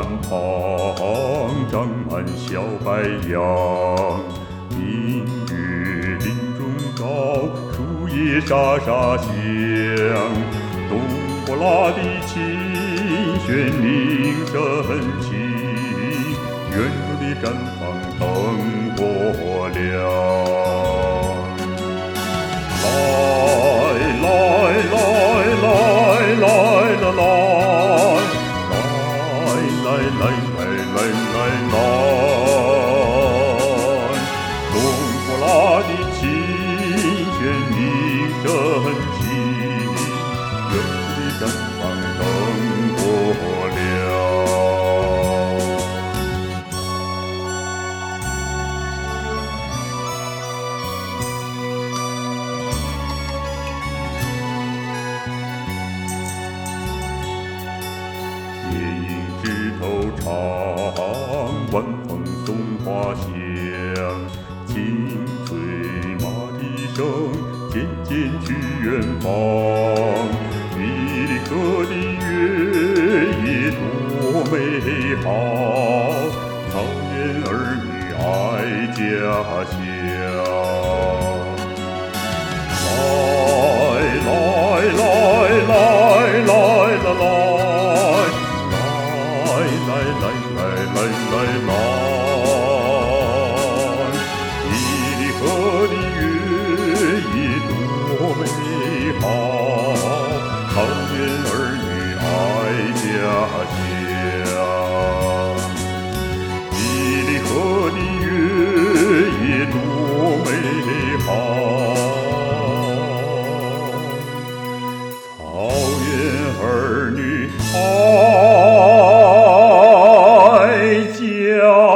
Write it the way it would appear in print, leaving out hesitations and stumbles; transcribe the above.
旁长满小白杨，明月林中照，树叶沙沙响。冬不拉的琴弦鸣声起，远处的毡房灯火亮。冬不拉的琴弦鸣声起，远处的毡房灯火亮。夜莺枝头唱，晚风送花香。轻吹马蹄声，渐渐去远方。离河的月夜多美好，草原儿女爱家乡。离河的月夜多美好，草原儿女爱家乡。离河的月夜多美好，草原儿女爱家。